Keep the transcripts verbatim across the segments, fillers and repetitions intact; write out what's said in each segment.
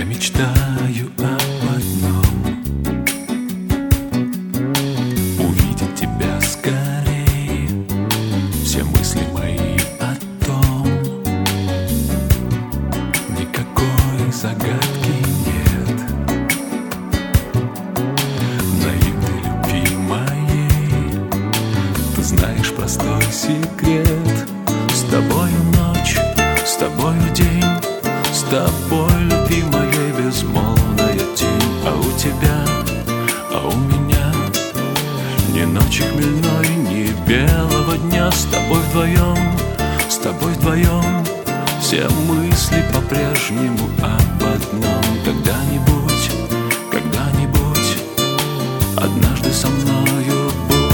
мечтаю об одном — увидеть тебя скорее. Все мысли мои о том, никакой загадки нет. Наивной любви моей ты знаешь простой секрет. С тобою ночь, с тобою день, с тобой любви моей безмолвная тень. А у тебя, а у меня ни ночи хмельной, ни белого дня. С тобой вдвоем, с тобой вдвоем все мысли по-прежнему об одном. Когда-нибудь, когда-нибудь однажды со мною будь.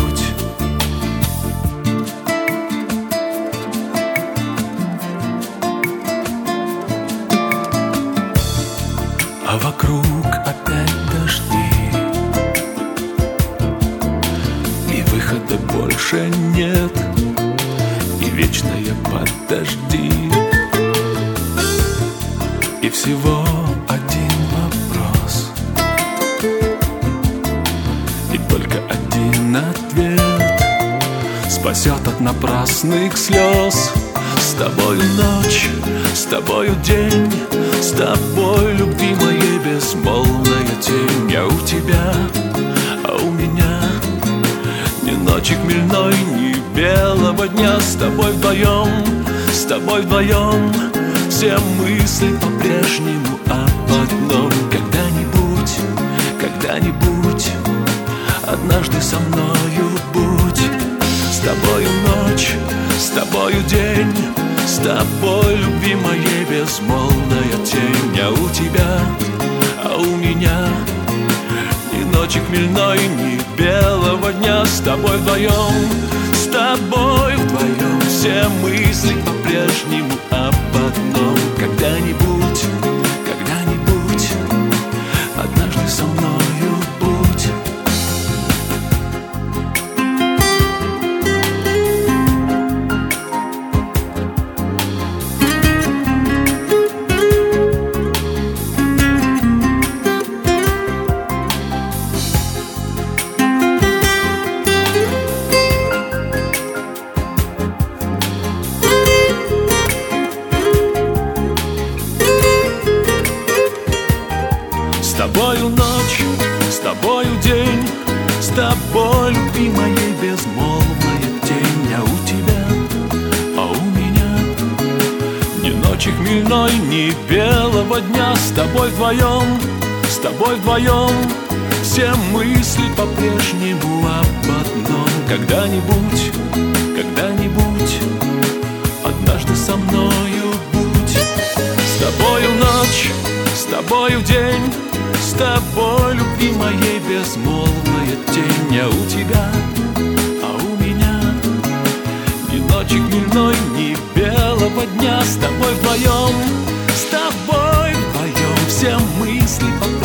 А вокруг опять дожди, и выхода больше нет, и вечное подожди. И всего один вопрос, и только один ответ спасет от напрасных слез. С тобою ночь, с тобою день, с тобой любви моей безмолвная тень. Я у тебя, а у меня ни ночи хмельной, ни белого дня. С тобой вдвоем, с тобой вдвоем все мысли по-прежнему об одном. Когда-нибудь, когда-нибудь однажды со мною будь. С тобою ночь, с тобою день, с тобой любви моей безмолвная тень. Я у тебя, а у меня ни ночи хмельной, ни белого дня. С тобой вдвоем, с тобой вдвоем все мысли по-прежнему об одном. Когда-нибудь, когда-нибудь однажды со мною будь. С тобою ночь, с тобою день, с тобой любви моей безмолвная тень. Я у тебя, а у меня ни ночи хмельной, ни белого дня. С тобой вдвоем, с тобой вдвоем все мысли по-прежнему об одном. Когда-нибудь, когда-нибудь однажды со мною будь. С тобою ночь, с тобою день, с тобой любви моей безмолвная тень. Я у тебя, а у меня ни ночи хмельной, ни белого дня. С тобой вдвоем, с тобой вдвоем все мысли по